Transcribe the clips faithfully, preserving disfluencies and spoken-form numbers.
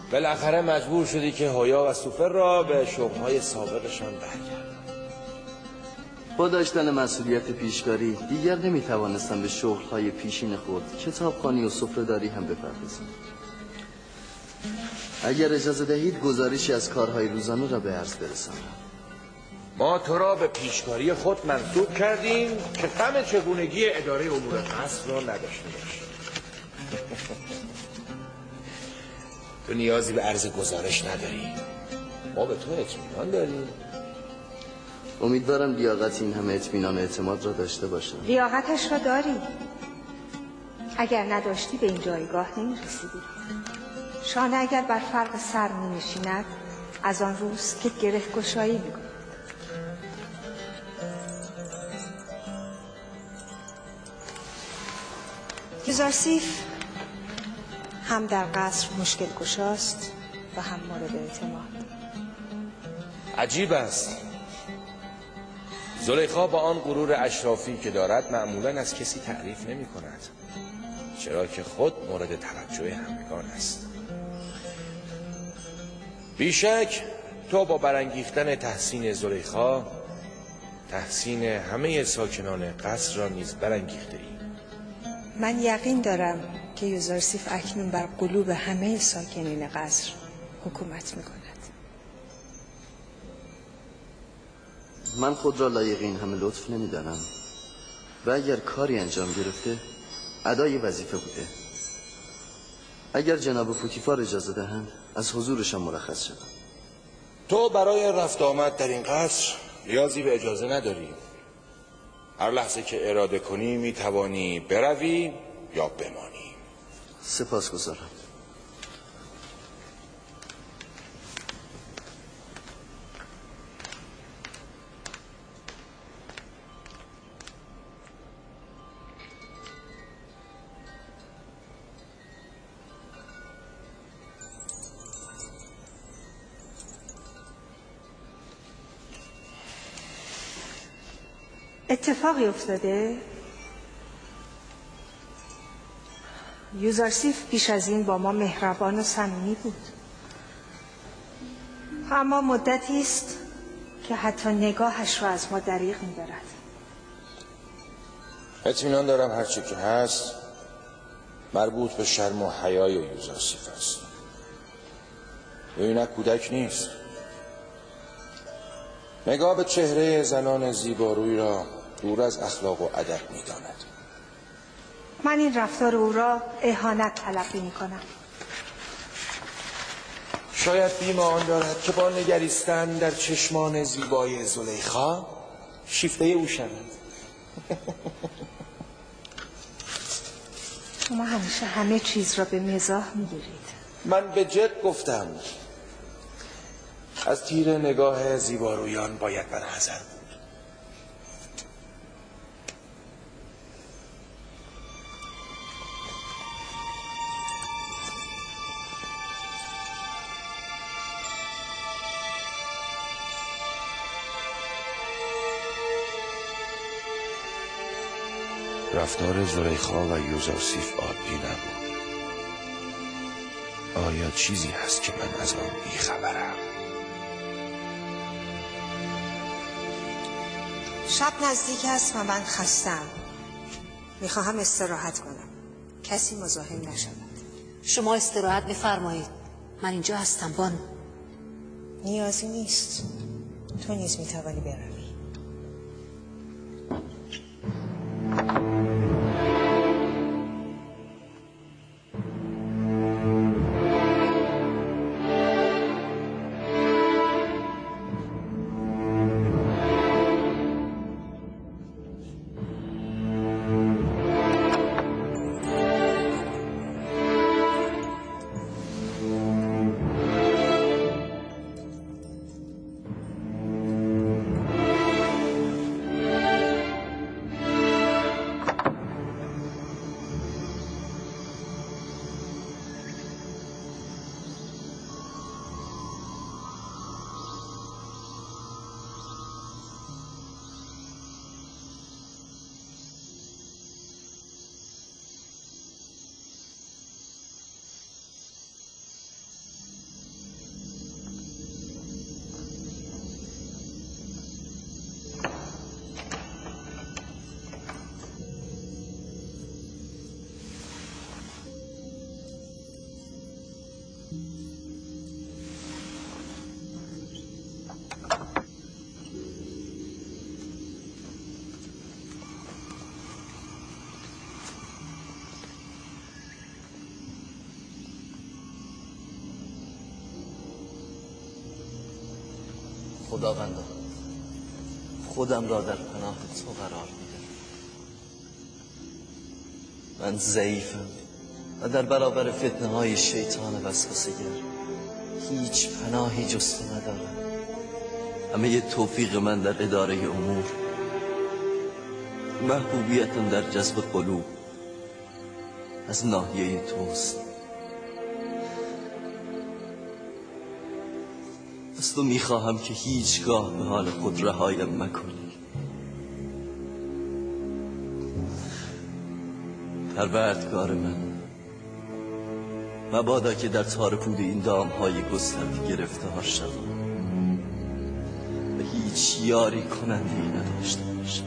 بالاخره مجبور شدی که هویا و سوفر را به شغل‌های سابقشان برگردن. با داشتن مسئولیت پیشکاری دیگر نمیتوانستم به شغل‌های پیشین خود کتابخوانی و سفره‌داری هم بپردازم. اگر اجازه دهید گزارشی از کارهای روزانه را به عرض برسانم. ما تو را به پیشکاری خود منصوب کردیم که غم چگونگی اداره امور قصر را نداشته باشی. تو نیازی به عرض گزارش نداری. ما به تو اطمینان داریم. امیدوارم لیاقت این همه اطمینان و اعتماد را داشته باشم. لیاقتش را داری. اگر نداشتی به این جایگاه نمی رسیدی. شانه اگر بر فرق سر می نشیند از آن روز که گره گشایی می کند. یوزارسیف هم در قصر مشکل گشاست و هم مورد اعتماد. عجیب است. زلیخا با آن غرور اشرافی که دارد معمولاً از کسی تعریف نمی کند، چرا که خود مورد توجه همگان است. بیشک تو با برانگیختن تحسین زلیخا تحسین همه ساکنان قصر را نیز برانگیخته ای. من یقین دارم که یوزارسیف اکنون بر قلوب همه ساکنین قصر حکومت می کند. من خود را لایق این همه لطف نمی دانم و اگر کاری انجام گرفته ادای وظیفه بوده. اگر جناب پوتیفار اجازه دهند از حضورشان مرخص شدم. تو برای رفت آمد در این قصر نیازی به اجازه نداری. هر لحظه که اراده کنی می توانی بروی یا بمانی. سپاسگزارم. اتفاقی افتاده؟ یوزارسیف پیش از این با ما مهربان و صمیمی بود، اما مدتی است که حتی نگاهش را از ما دریغ می‌دارد. اطمینان دارم هرچی که هست مربوط به شرم و حیای یوزارسیف است. اینک کودک نیست. نگاه به چهره زنان زیباروی را دور از اخلاق و ادب می‌داند. من این رفتار او را اهانت تلقی می‌کنم. شاید بیم آن دارد که با نگریستن در چشمان زیبای زلیخا شیفته او شود. شما همیشه همه چیز را به مزاح می‌گیرید. من به جد گفتم. از تیر نگاه زیبارویان باید برحذر بود. رفتار زلیخا و یوزارسیف عادی نبود. آیا چیزی هست که من از آن بیخبرم؟ شب نزدیک است و من خستم. میخواهم استراحت کنم. کسی مزاحم نشود. شما استراحت بفرمایید. من اینجا هستم بانو. نیازی نیست. تو نیز میتوانی بروی. خداوندا خودم را در پناه تو قرار میدم. من ضعیفم و در برابر فتنه های شیطان وسوسه‌گر هیچ پناهی جز تو ندارم. همه توفیق من در اداره امور، محبوبیتم در جذب قلوب از ناحیه توست. از تو میخواهم که هیچگاه به حال خود رهایم مکنی. پروردگار من، مبادا که در تار پود این دامهای گسترده گرفتار شوم و هیچ یاری کننده‌ای نداشته باشم.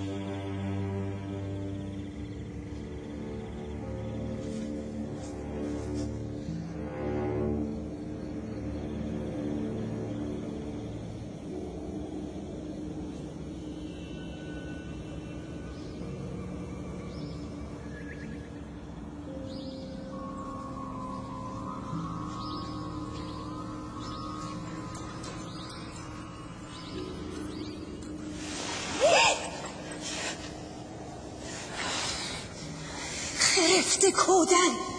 خرفته کودن،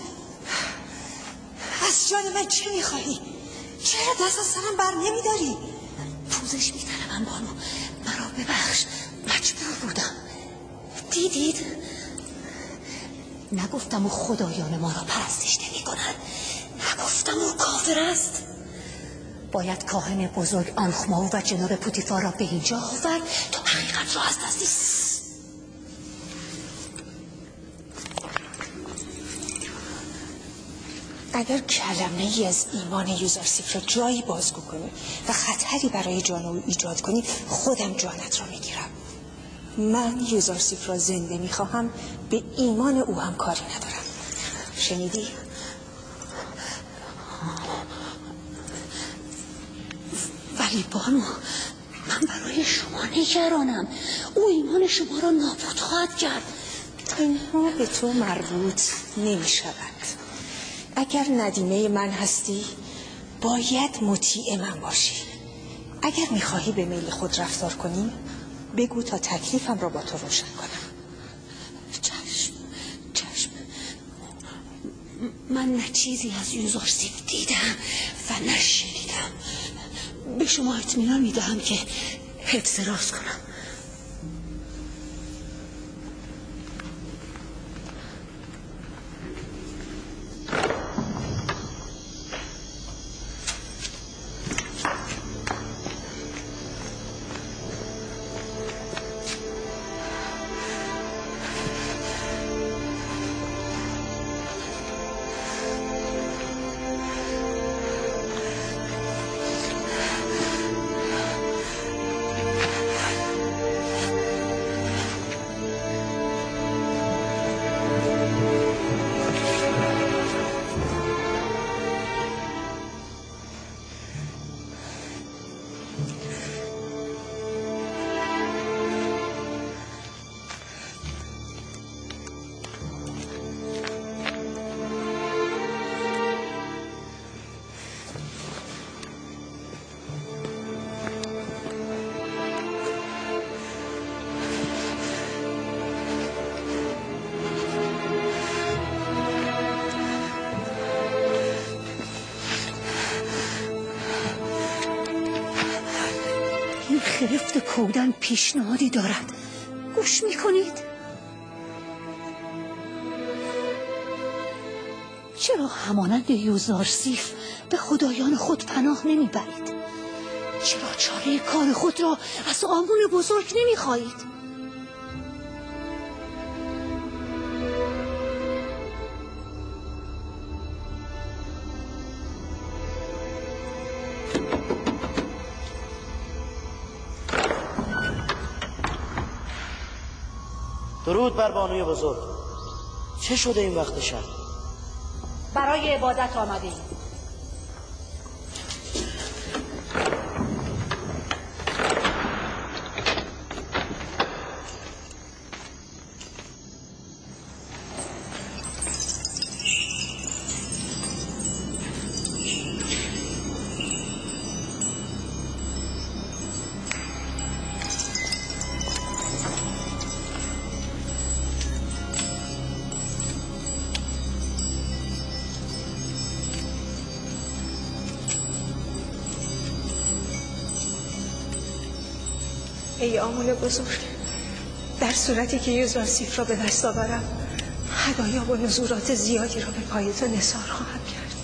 از جان من چه میخواهی؟ چرا دست از سرم بر نمیداری؟ پوزش میزنم من بانو، مرا ببخش، مجبور بودم. دیدید؟ نگفتم او خدایان ما را پرستش نمی کنن، نگفتم او کافر است. باید کاهن بزرگ آنخماو و جناب پوتیفار را به اینجا آورد تا حقیقت را از دستی. اگر کلمه ای از ایمان یوزارسیف را جایی بازگو کنی و خطری برای جان او ایجاد کنی، خودم جانت را میگیرم. من یوزارسیف را زنده میخواهم، به ایمان او هم کاری ندارم. شنیدی؟ ولی بانو، من برای شما نگرانم. او ایمان شما را نابود خواهد کرد. اینها به تو مربوط نمی شود. اگر ندیمه من هستی باید مطیع من باشی. اگر میخواهی به میل خود رفتار کنی بگو تا تکلیفم را با تو روشن کنم. چشم چشم. من نه چیزی از یوزارسیف دیدم و نه شنیدم. به شما اطمینان میدهم که حفظ راز کنم. خرفت کودن پیشنهادی دارد، گوش میکنید؟ چرا همانند یوزارسیف به خدایان خود پناه نمیبرید؟ چرا چاره کار خود را از آمون بزرگ نمیخواهید؟ درود بر بانوی بزرگ. چه شده این وقت شب؟ برای عبادت آمده ایم. ای آمون بزرگ، در صورتی که یوزارسیف را به دست آورم هدایا و نزورات زیادی را به پای تو نثار خواهم کرد.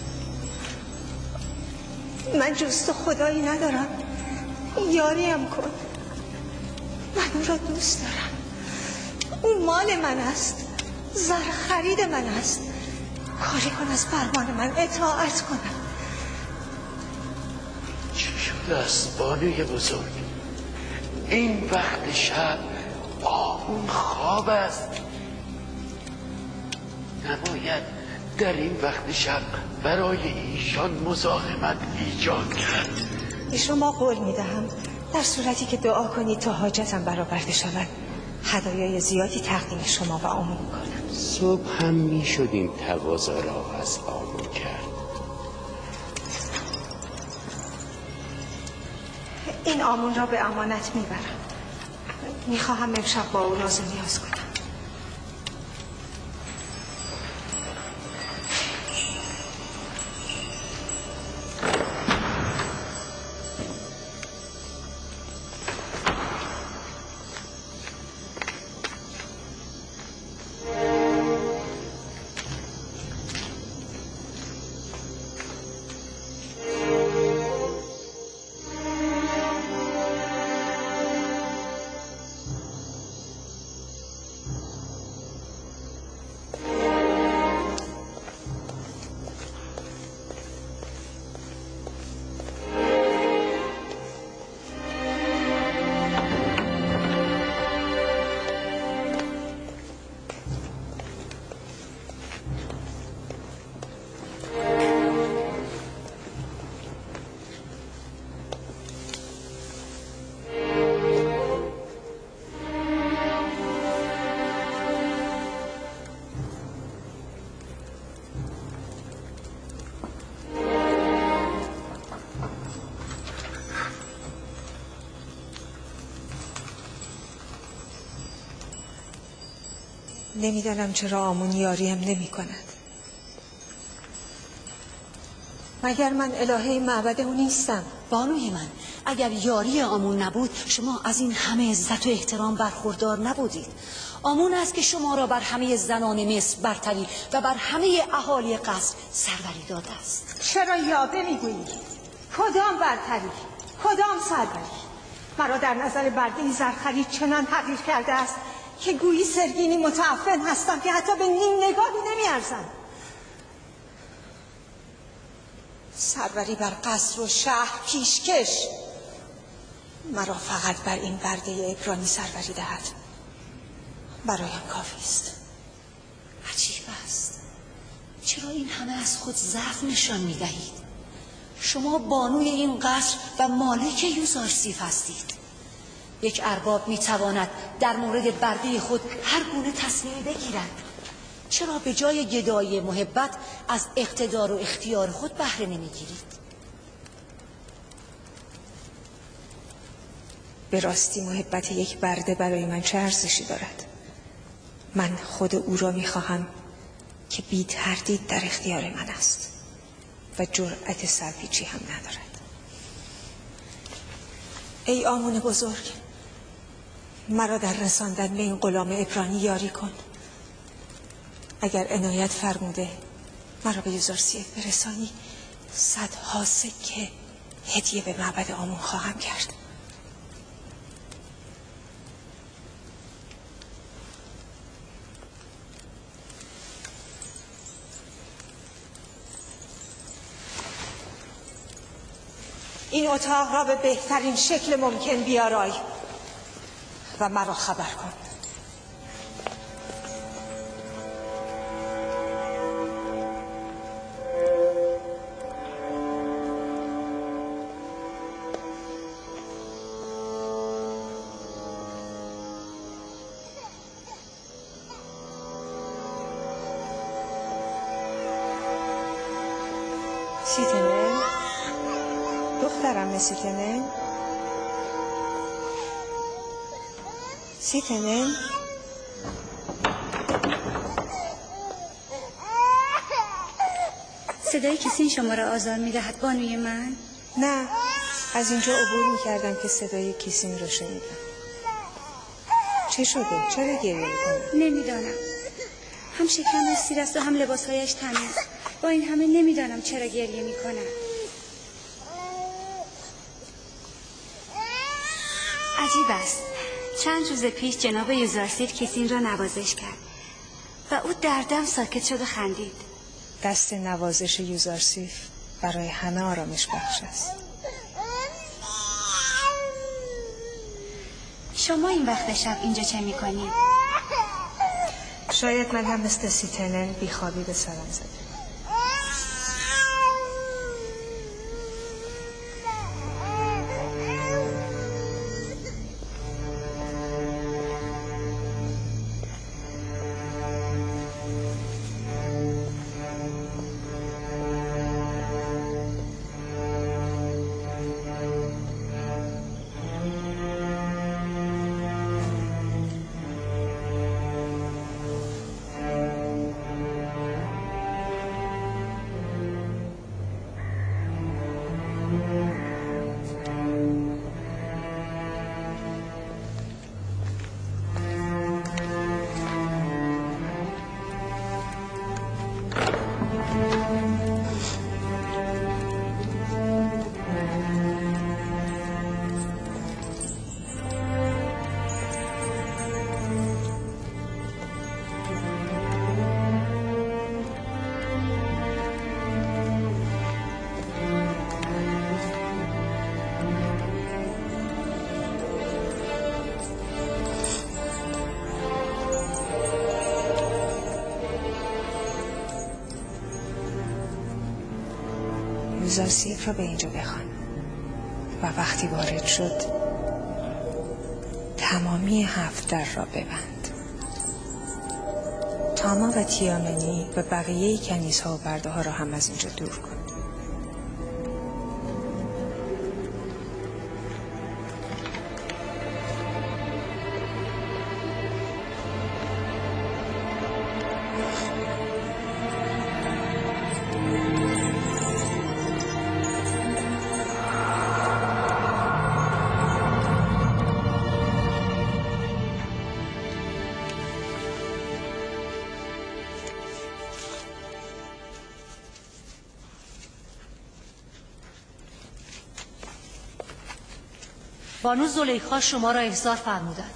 من جز تو خدایی ندارم، یاریم کن. من او را دوست دارم، او مال من است، زر خرید من است. کاری کن از فرمان من اطاعت کنم. چی شده است بانوی بزرگ؟ این وقت شب آمون خواب است. نباید در این وقت شب برای ایشان مزاحمت ایجاد کرد. به شما قول میدهم در صورتی که دعا کنید تا حاجتم برآورده شود هدایای زیادی تقدیم شما و آمون کنم. صبح هم می شدیم تقاضا را از آمون کرد. این آمون را به امانت میبرم. میخواهم امشب با او راز و نیاز کنم. نمیدانم چرا آمون یاریم نمی کند. مگر من الهه معبد او نیستم؟ بانوی من، اگر یاری آمون نبود شما از این همه عزت و احترام برخوردار نبودید. آمون است که شما را بر همه زنان مصر برتری و بر همه اهالی قصر سروری داده است. چرا یاوه میگویی؟ کدام برتری؟ کدام سروری؟ مرا در نظر برده زرخرید چنان حقیر کرده است که گویی سرگینی متعفن هستم که حتی به نیم نگاهی نمیارزم. سروری بر قصر و شهر پیشکش مرا فقط بر این برده عبرانی سروری دهد برایم کافی است. عجیب است، چرا این همه از خود ضعف نشان میدهید؟ شما بانوی این قصر و مالک یوزارسیف هستید. یک ارباب میتواند در مورد برده خود هر گونه تصمیم بگیرد. چرا به جای گدایی محبت از اقتدار و اختیار خود بهره نمیگیرید؟ به راستی محبت یک برده برای من چه ارزشی دارد؟ من خود او را میخواهم که بی تردید در اختیار من است و جرأت سرپیچی هم ندارد. ای آمون بزرگ، مرا در رساندن به این غلام عبرانی یاری کن. اگر عنایت فرموده مرا به یوزارسیف برسانی، صدها سکه هدیه به معبد آمون خواهم کرد. این اتاق را به بهترین شکل ممکن بیارای و مرا خبر کن. سیتنه دخترم سیتنه سیتنه صدای کسی شما را آزار می‌دهد بانوی من؟ نه، از اینجا عبور می‌کردم که صدای کسی را شنیدم. چه شده؟ چرا گریه میکنی؟ نمیدانم. هم شکمش سیر است و هم لباسهایش تمیز. با این همه نمیدانم چرا گریه میکنم. عجیب است. چند روز پیش جناب یوزارسیف کسین را نوازش کرد و او در دم ساکت شد و خندید. دست نوازش یوزارسیف برای همه آرامش بخش است. شما این وقت شب اینجا چه میکنید؟ شاید من هم مثل سیتنن بیخوابی به سرم زده. یوزارسیف را به اینجا بخوان و وقتی وارد شد تمامی هفت در را ببند. تاما و تیامنی و بقیه کنیزها و برده ها را هم از اینجا دور کن. بانو زلیخا شما را احضار فرمودند.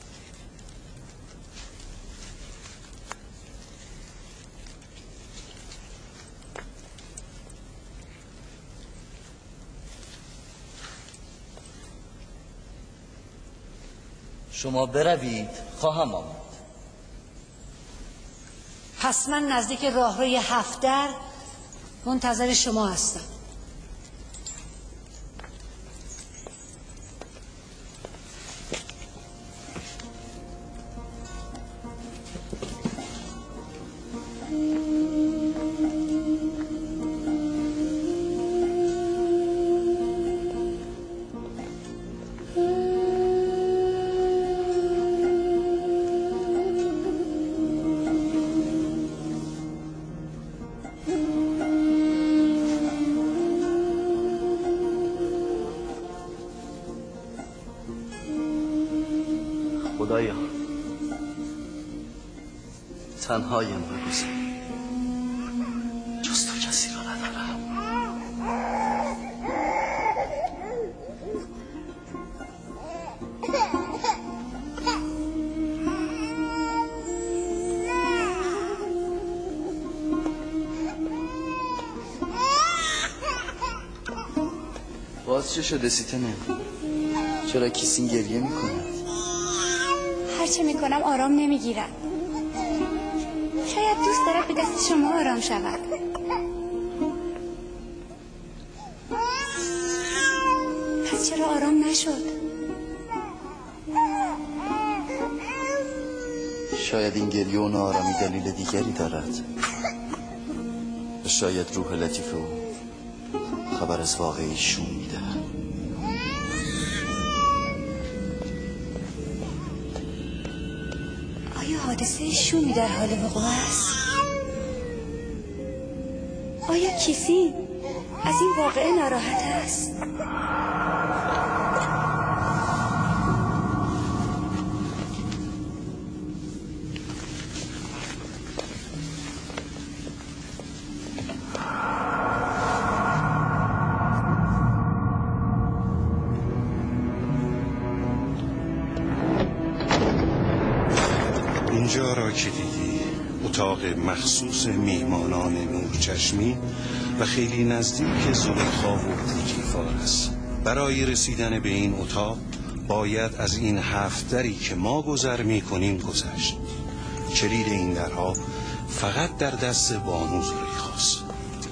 شما بروید، خواهم آمد. پس من نزدیک راهروی هفت در منتظر شما هستم. خدایا تنهایم بگذار، جز تو کسی را ندارم. باز چه شده سیتنه؟ چرا کسین گریه میکنه؟ هرچه میکنم آرام نمیگیرم. شاید دوست دارد به دست شما آرام شود. پس چرا آرام نشد؟ شاید این گریه و ناآرامی دلیل دیگری دارد. شاید روح لطیف او خبر از واقعی شوم میدهد. آیا حادثه شومی در حال وقوع است؟ آیا کسی از این واقعه ناراحت است؟ اینجا را که دیدی اتاق مخصوص میهمانان نورچشمی و خیلی نزدیک زلیخا و پوتیفار است. برای رسیدن به این اتاق باید از این هفت دری که ما گذر می کنیم گذشت. کلید این درها فقط در دست بانو زلیخاست.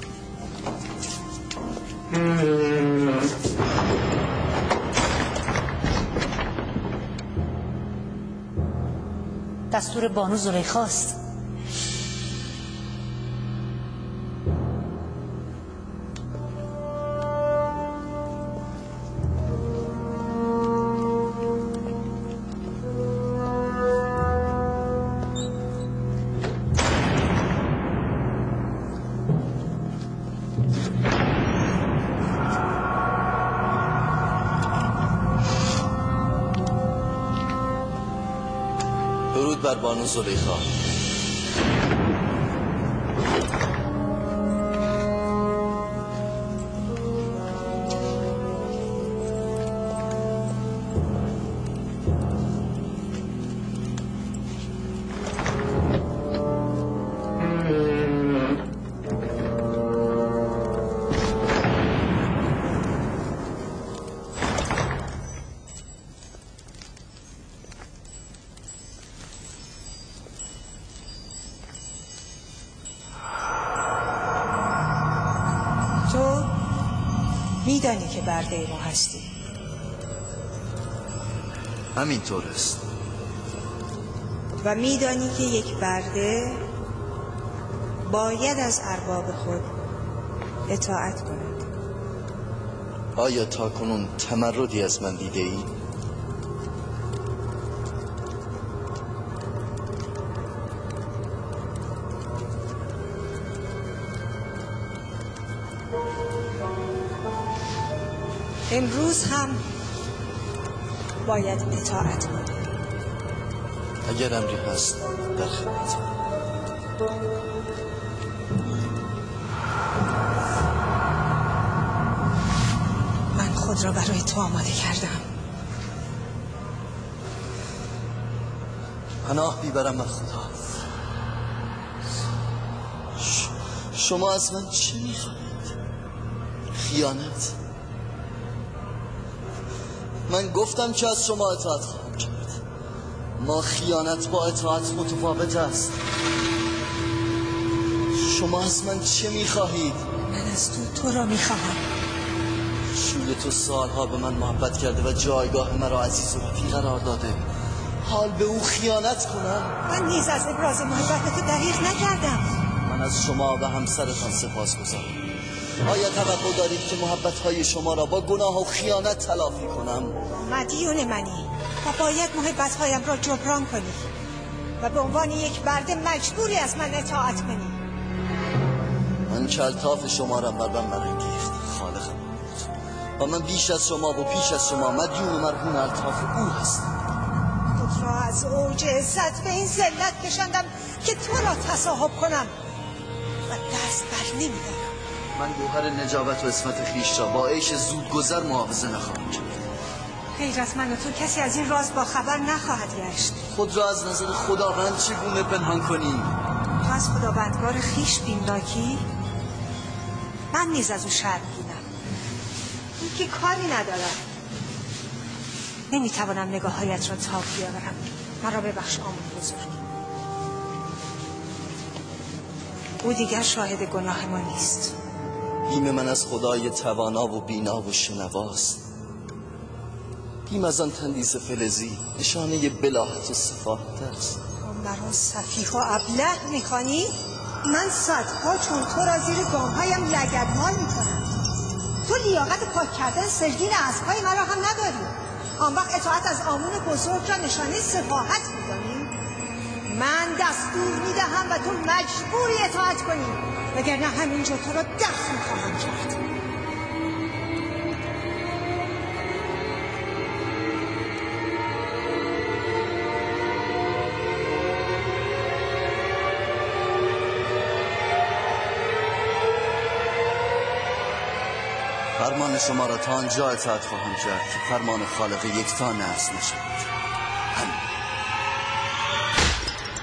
دستور بانو زلیخاست. درود بر بانو زلیخا. میدانی که برده ما هستی؟ همینطور است. و میدانی که یک برده باید از ارباب خود اطاعت کند. آیا تا کنون تمردی از من دیده ای؟ امروز هم باید اطاعت کنی. اگر امری هست در خدمت. من خود را برای تو آماده کردم. پناه بیبرم من خدا. ش... شما از من چه میخواهید؟ خیانت؟ من گفتم که از شما اطاعت خواهم کرد. ما خیانت با اطاعت متفاوت است. شما از من چه میخواهید؟ من از تو تو را میخواهم. شوی تو سالها به من محبت کرده و جایگاه مرا عزیز و رفیق قرار داده. حال به او خیانت کنم؟ من نیز از ابراز محبت تو دریغ نکردم. من از شما و همسرتان سپاس گذارم. آیا توقع دارید که محبت‌های شما را با گناه و خیانت تلافی کنم؟ مدیون منی و باید محبت‌هایم را جبران کنی و به عنوان یک برده مجبوری از من اطاعت کنی. من که الطاف شما را بر من برانگیخت خالقم بود و من بیش از شما و پیش از شما مدیون مرهون الطاف او هستم. خود را از اوج عزت به این ذلت کشاندم که تو را تصاحب کنم و دست بر نمی‌دارم. من گوهر نجابت و عصمت خویش را با عیش زودگذر محافظه نخواهم کرد. غیر از من و تو کسی از این راز با خبر نخواهد گشت. خود را از نظر خداوند چگونه پنهان کنیم؟ تو از خداوندگار خویش بیمناکی؟ من نیز از او شرمگینم. این که کاری ندارم. نمیتوانم نگاه‌هایت را تاب بیاورم. مرا ببخش آمون بزرگ. او دیگر شاهد گناه ما نیست. بیم من از خدای توانا و بینا و شنواست. بیم از آن تندیس فلزی نشانه بلاحت و صفاحت است. مرا سفیح و ابله میخوانی؟ من صدها چون تو را زیر گامهایم لگدمال میکنم. تو لیاقت پاک کردن سرگین اسبهای مرا هم نداری. آن وقت اطاعت از آمون بزرگ را نشانه صفاحت میدانی؟ من دستور میدهم و تو مجبوری اطاعت کنی، وگرنه همینجا تو را دفن خواهم کرد. فرمان شما را تا آنجا اطاعت خواهم کرد که فرمان خالق یکتا نقض نشود. همین.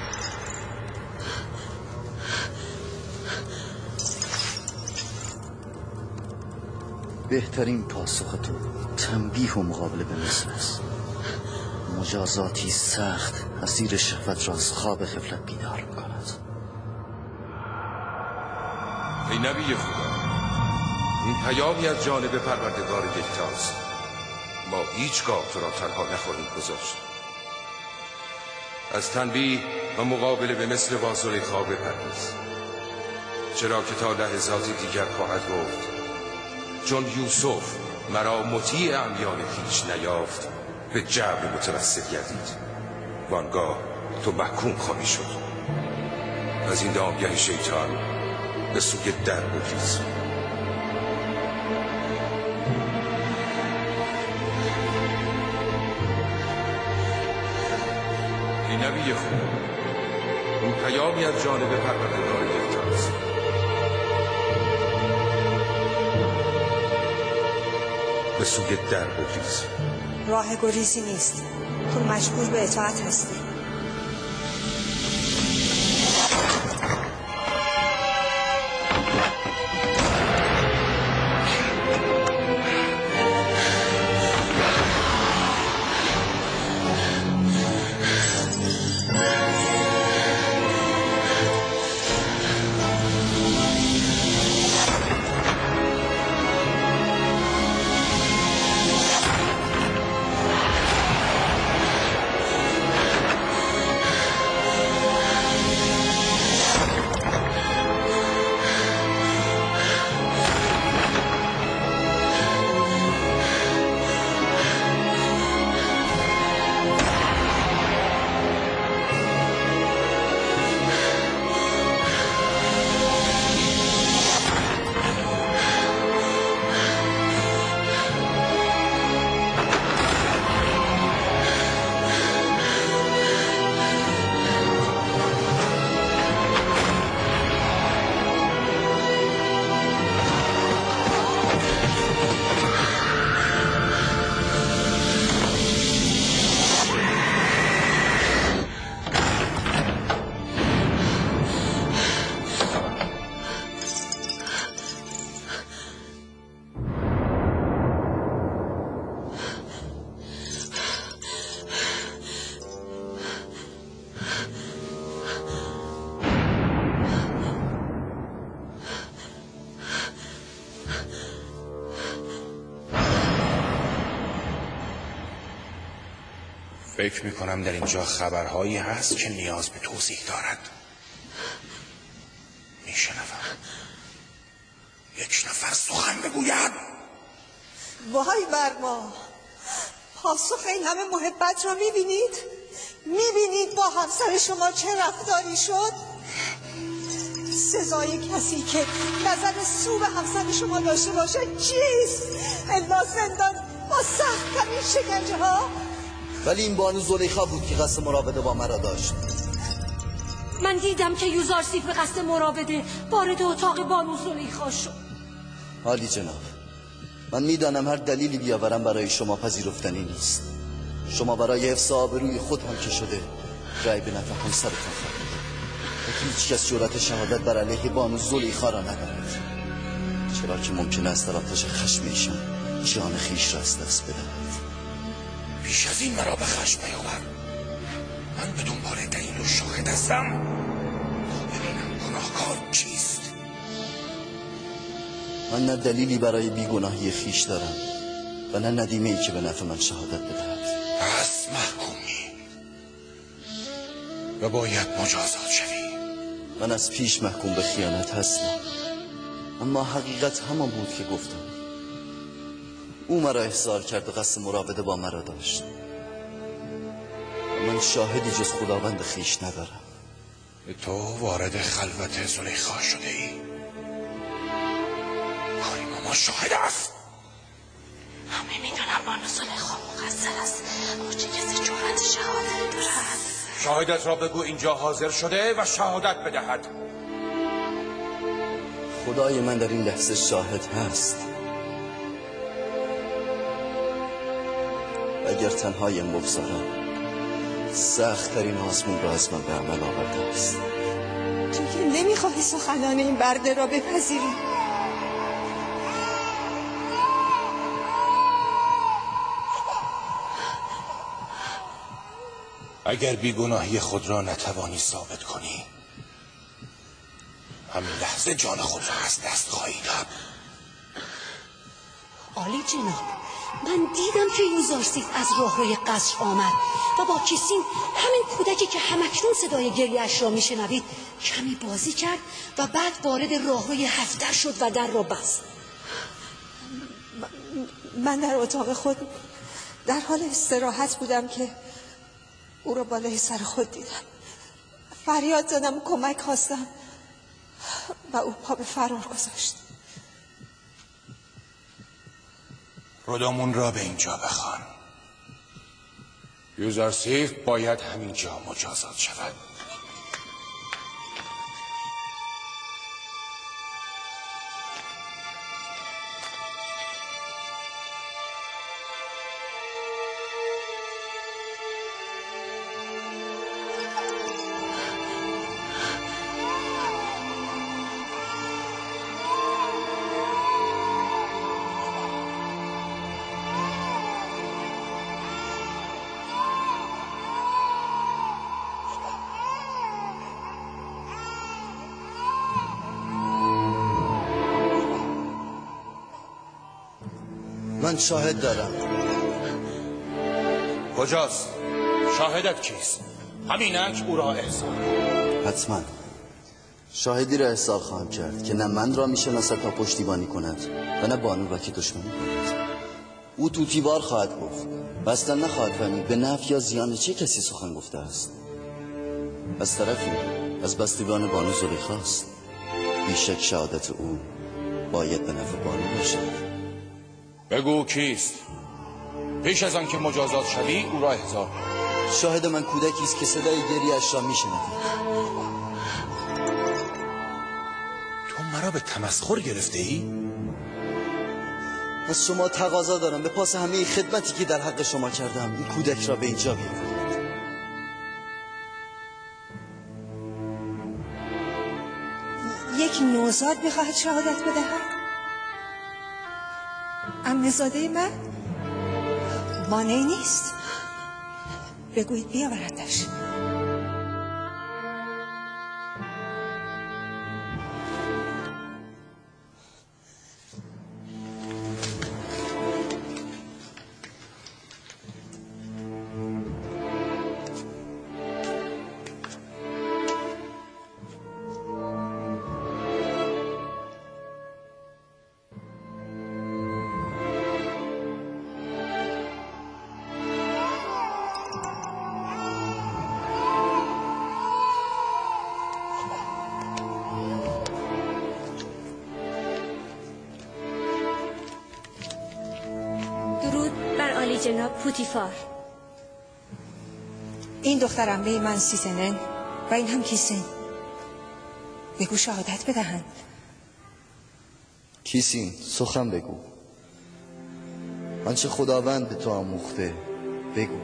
بهترین پاسخ تو تنبیه و مقابله به مثل است. مجازاتی سخت اسیر شهوت را از خواب غفلت بیدار می‌کند. ای نبی خدا، این پیامی از جانب پروردگار یکتاست. ما هیچگاه تو را تنها نخواهیم گذاشت. از تنبیه و مقابله به مثل وازلیخا بپرهیز، چرا که تا لحظاتی دیگر خواهد گفت چون یوسف مرا مطیع امیان خویش نیافت به جبر متوسل گردید، وانگاه تو محکوم خواهی شد. از این دامگه شیطان به سوی در بگریز. ای نبی خدا، این پیامی از جانب پروردگار یکتاست. به سوی در بگریز. راه گریزی نیست، تو مجبور به اطاعت هستی. فکر میکنم در اینجا خبرهایی هست که نیاز به توضیح دارد. میشنوم یک نفر سخن بگوید. وای بر ما، پاسخ این همه محبت را میبینید؟ میبینید با همسر شما چه رفتاری شد؟ سزای کسی که نظر سو به همسر شما داشته باشه چیست؟ الا زندان با سخت‌ترین شکنجه ها. ولی این بانو زلیخا بود که قصد مراوده با مرا داشت. من دیدم که یوزارسیف به قصد مراوده وارد اتاق بانو زلیخا شد. عالی جناب، من میدانم هر دلیلی بیاورم برای شما پذیرفتنی نیست. شما برای حفظ آبروی خود هم که شده رای به نفع همسرتان خواهید و هیچ کس جرأت شهادت بر علیه بانو زلیخا را ندارد، چرا که ممکن است در آتش خشم ایشان جان خویش را از دست بدهد. بیش از این مرا به خشم نیاور. من به دنبال دلیل و شاهد هستم تا ببینم گناهکار چیست. من نه دلیلی برای بیگناهی خیش دارم و نه ندیمه ای که به نفع من شهادت بدهد. پس محکومی و باید مجازات شوی. من از پیش محکوم به خیانت هستم، اما حقیقت همان بود که گفتم. او مرا احضار کرد و قصد مراوده با مرا داشت و من شاهدی جز خداوند خویش ندارم. تو وارد خلوت زلیخا شده ای؟ کاری ما شاهد است. همه میدونم بانو زلیخا مقصر است، اما چه کسی جرأت شهادت دارد؟ شاهدت را بگو اینجا حاضر شده و شهادت بدهد. خدای من در این لحظه شاهد هست. اگر تنهایم بگذارم سخت ترین آزمون را از من به عمل آورده است. تو که نمیخواهی سخنان این برده را بپذیری. اگر بیگناهی خود را نتوانی ثابت کنی، همین لحظه جان خود را از دست خواهی داد. عالی جناب، من دیدم که یوزارسیف از راهروی قصر آمد و با کیسین، همین کودکی که همکنون صدای گریه‌اش را میشنوید، کمی بازی کرد و بعد وارد راهروی هفت‌در شد و در را بست. من در اتاق خود در حال استراحت بودم که او را بالای سر خود دیدم. فریاد زدم و کمک خواستم و او پا به فرار گذاشت. رودامون را به اینجا بخوان. یوزارسیف باید همینجا مجازات شود. من شاهد دارم. کجاست؟ شاهدت کیست؟ همینک او را احضار. حتما شاهدی را احضار خواهم کرد که نه من را میشناسد تا پشتیبانی کند و نه بانو را که دشمنی کند. او توتیوار خواهد گفت و اصلا نخواهد فهمید به نفع یا زیان چه کسی سخن گفته است. از طرفی از بستگان بانو زلیخاست. بیشک شهادت او باید به نفع بانو باشد. بگو کیست؟ پیش از آن که مجازات شوی او را احضار کن. شاهد من کودکی است که صدای گریه‌اش را میشنوید. تو مرا به تمسخر گرفته ای؟ از شما تقاضا دارم به پاس همه خدمتی که در حق شما کردم این کودک را به اینجا بیاورید. یک نوزاد میخواهد شهادت بدهد؟ عمه‌زاده من؟ مانعی نیست. بگویید بیاوردش. جناب پوتیفار. این دختر عمه من سیزنن و این هم کیسین. بگو شهادت بدهند. کیسین سخن بگو. آنچه خداوند به تو آموخته بگو.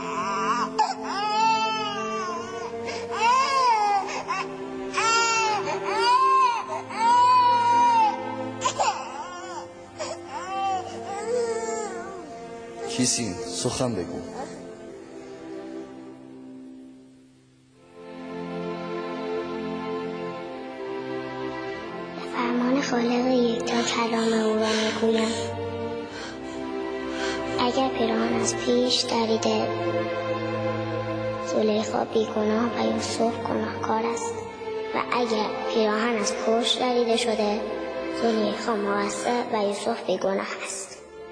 کیسین سخن بگو. فرمان خالق یکتا کلام او را میگویم. اگر پیراهن از پیش دریده زلیخا بیگناه و یوسف گناهکار است و اگر پیراهن از پشت دریده شده زلیخا مقصر و یوسف بیگناه است.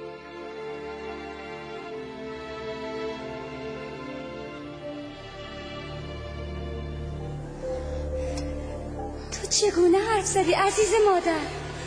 چگونه حرف زدی عزیز مادر؟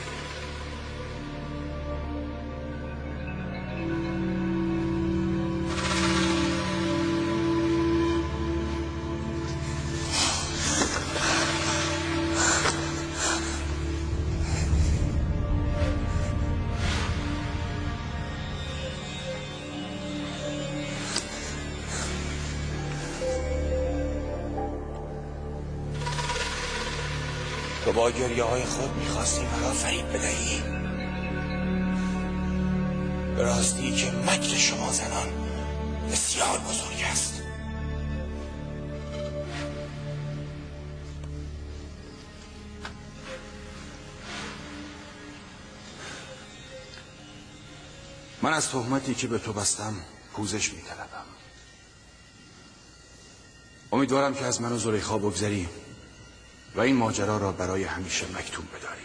تو با گریه های خود میخواستی مرا فریب بدهی. به راستی که مکر شما زنان بسیار بزرگ است. من از تهمتی که به تو بستم پوزش می‌طلبم. امیدوارم که از من و زلیخا بگذری و این ماجرا را برای همیشه مکتوم بداری.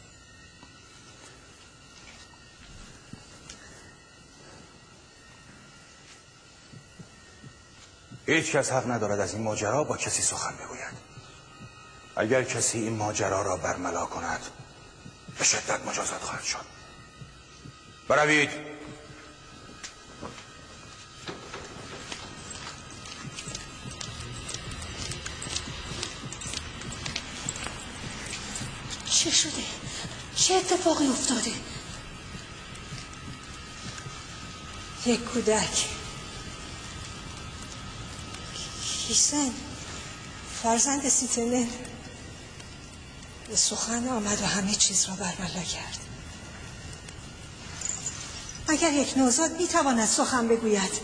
هیچ کس حق ندارد از این ماجرا با کسی سخن بگوید. اگر کسی این ماجرا را برملا کند به شدت مجازات خواهد شد. بروید. چه شده؟ چه اتفاقی افتاده؟ یک کودک، کیسن، فرزند سیتنر، به سخن آمد و همه چیز را برملا کرد. اگر یک نوزاد میتواند سخن بگوید،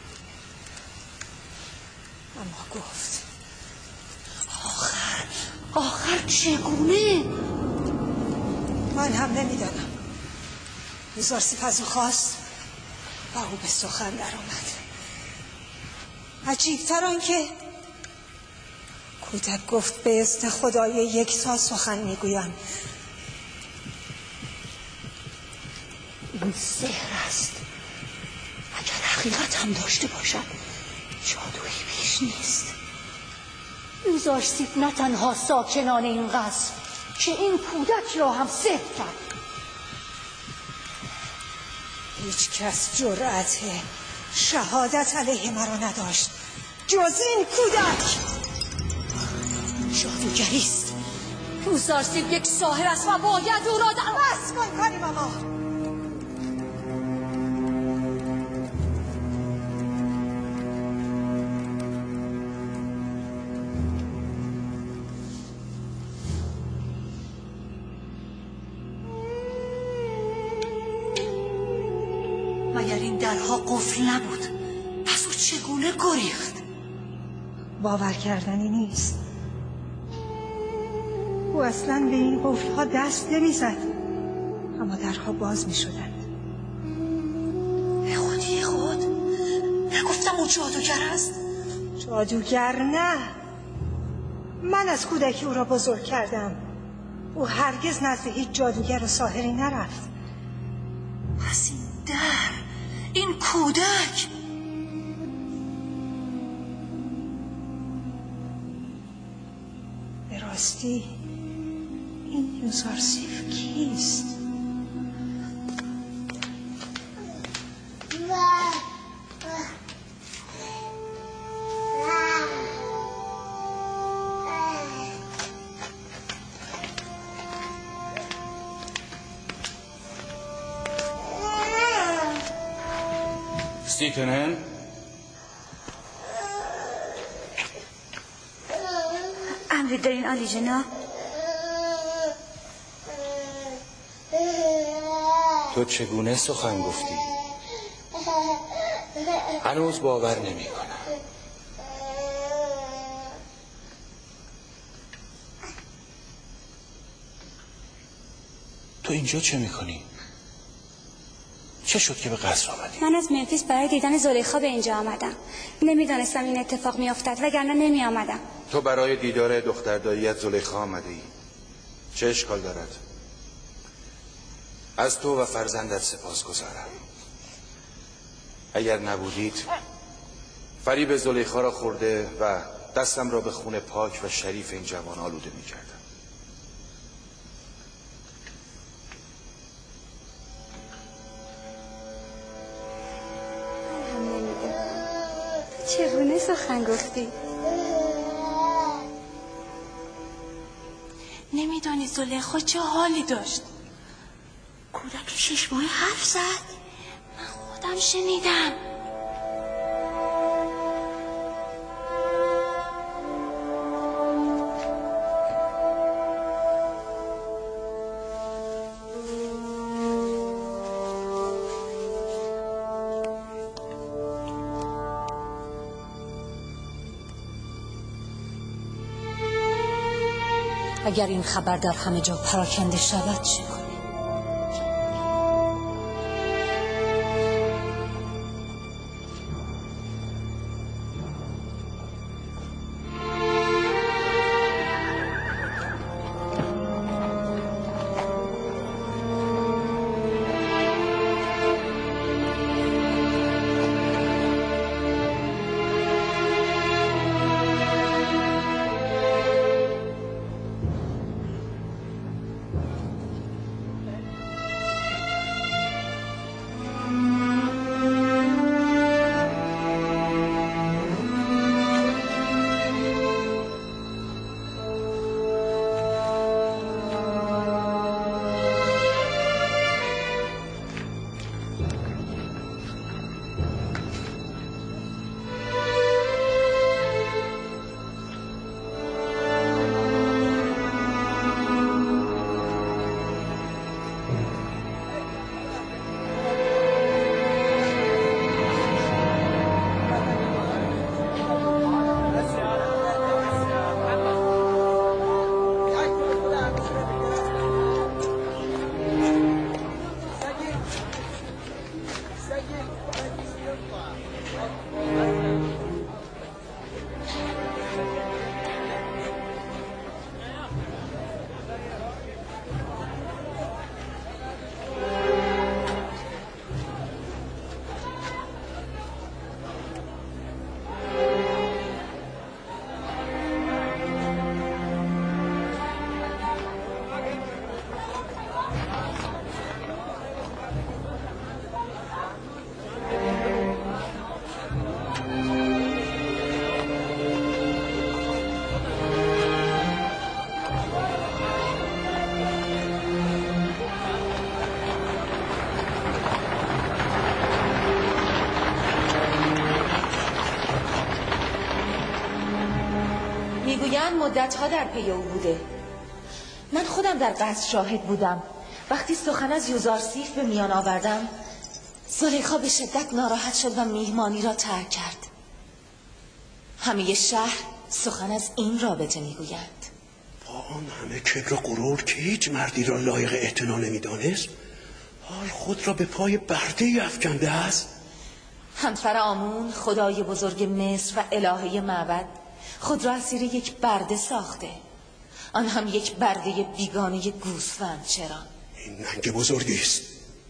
اما گفت. آخر آخر چگونه؟ من هم نمیدانم. یوزارسیف از او خواست و او به سخن در آمد. عجیبتر آن که کودک گفت به اذن خدای یکتا سخن میگویم. این سحر است. اگر حقیقت هم داشته باشد جادویی بیش نیست. یوزارسیف نه تنها ساکنان این قصر که این کودک را هم سحر کرد. هیچ کس جرأت شهادت علیه مرا نداشت جز این کودک. جادوگری است. یوزارسیف یک ساحر است و باید او را در بس کن کاری ماما. مگر این درها قفل نبود؟ پس او چگونه گریخت؟ باور کردنی نیست. او اصلا به این قفل‌ها دست نمی‌زد، اما درها باز می‌شدند. به خودی خود نگفتم او جادوگر است؟ جادوگر نه. من از کودکی او را بزرگ کردم. او هرگز نزد هیچ جادوگر و ساحری نرفت. پس این در، این کودک، به راستی این یوزارسیف کیست؟ ستیتنن؟ امری دارین عالی جناب؟ تو چگونه سخن گفتی؟ هنوز باور نمی کنم. تو اینجا چه میکنی؟ چه شد که به قصر آمدی؟ من از منفیس برای دیدن زلیخا به اینجا آمدم. نمیدانستم این اتفاق میافتد وگرنه نمی آمدم. تو برای دیدار دختر داییت زلیخا آمده ای. چه اشکال دارد؟ از تو و فرزندت سپاس گذارم. اگر نبودید فریب زلیخا را خورده و دستم را به خون پاک و شریف این جوان آلوده می کردم. چگونه سخن گفتی؟ نمیدانی زلیخا چه حالی داشت؟ کودک شش ماه حرف زد. من خودم شنیدم. اگر این خبر در همه جا پراکنده شود چه کنی؟ میگویند مدتها در پی او بوده. من خودم در قصد شاهد بودم. وقتی سخن از یوزارسیف به میان آوردم، زلیخا به شدت ناراحت شد و میهمانی را ترک کرد. همه شهر سخن از این رابطه میگویند. با آن همه کبر و غرور که هیچ مردی را لایق اعتنا نمیدانست، حال خود را به پای برده افکنده است. همسر آمون، خدای بزرگ مصر و الهه معبد، خود را اسیر یک برده ساخته، آن هم یک برده بیگانه گوسفند چران. این ننگ بزرگی است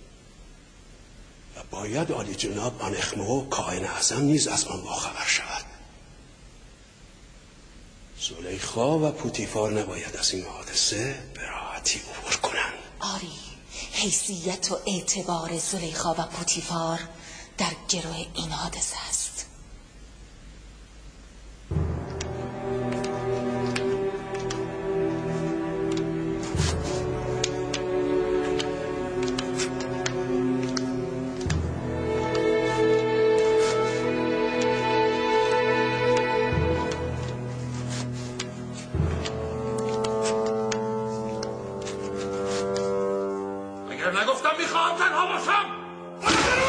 و باید عالی جناب آنخمو کاهن اعظم نیز از آن باخبر شود. زلیخا و پوتیفار نباید از این حادثه به راحتی عبور کنند. آری، حیثیت و اعتبار زلیخا و پوتیفار در گروه این حادثه است. اگر نگفتم میخواهم تنها باشم.